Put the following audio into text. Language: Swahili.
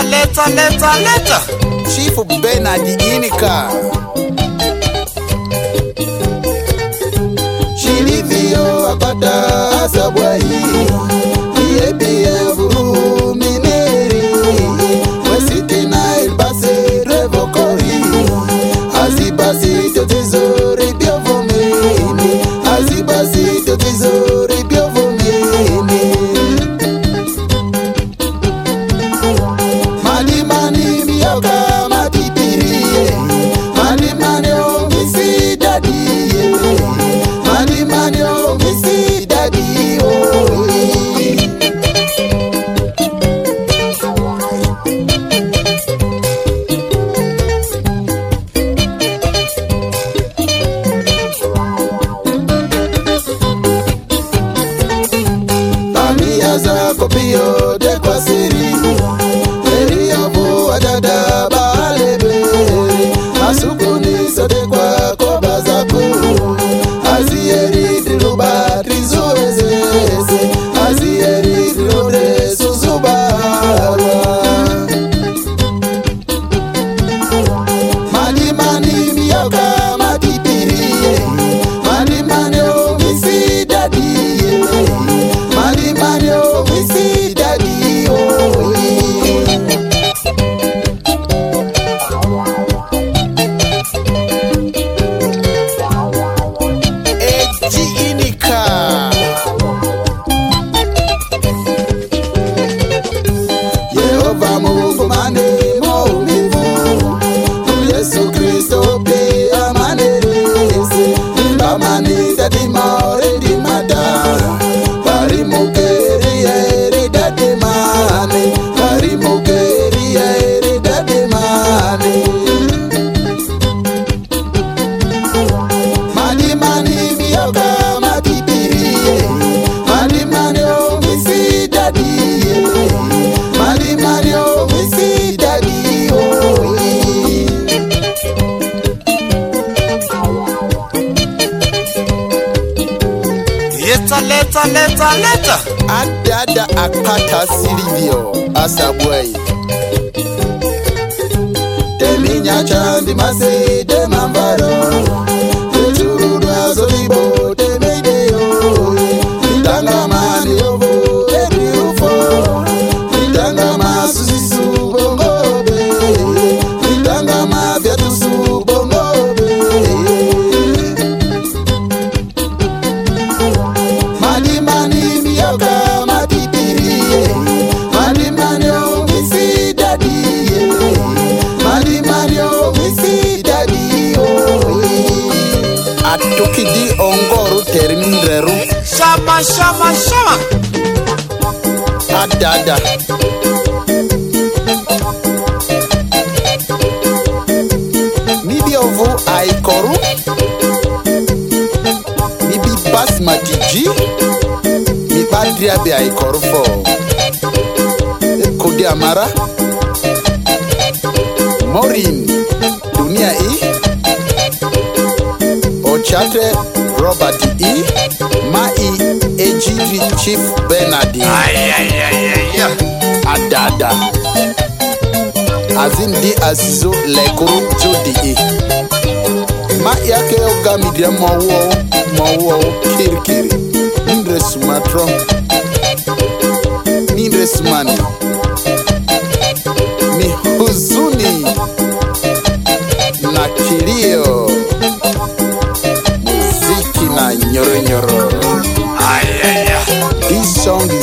Leta Chief Bernard Inika Shilivio apata asabwai Iebie vuru mineri Wesiti na ilbase revokori Azibasi totizori biovomeni Azibasi totizori biovomeni Mani miyoka matipiri Mani o misi daddy Mani o misi daddy oh Tamiya za kopio de kwa siri Adada balebere Masukuni sote kwa koba zako Azieri diluba trizuezeze Azieri dilode suzubarwa Mani miyoka matipirie Mani o misi daddy Mani o misi daddy oh Yehova Mungu mane maumivu Yesu Kristo pe amaneleze Mbamani dadi maore di mata Pari mukeri eri dadi mane Pari mukeri eri dadi mane Mani miyoka matipirie Mani o misi dadi Mani o misi dadi oh Leta Adada akata Silvio asabwai Teminya chandi masi de mambaro Tejurudwa zolibo temeideyo Nitanga mani yovu eri ufo Nitanga masusisu bongobe Nitanga mafiatusu bongobe Mani miyoka matipirie Mani o misi daddy Mani o misi daddy oh Atukidi ongoru terminreru Shama Adada Nibi ovu aikoru Nibi basmati ji Mi padria be aikoru fo Kodi amara Morin Dunia Ochate Robert Mai Ejiri Chief Bernard Adada Azindi Azizo Lekuru Jodi Ma yake oga midia mawo kirikiri Nindre Sumatro Nindre Sumani Ni huzuni na kilio Muziki na nyoro This song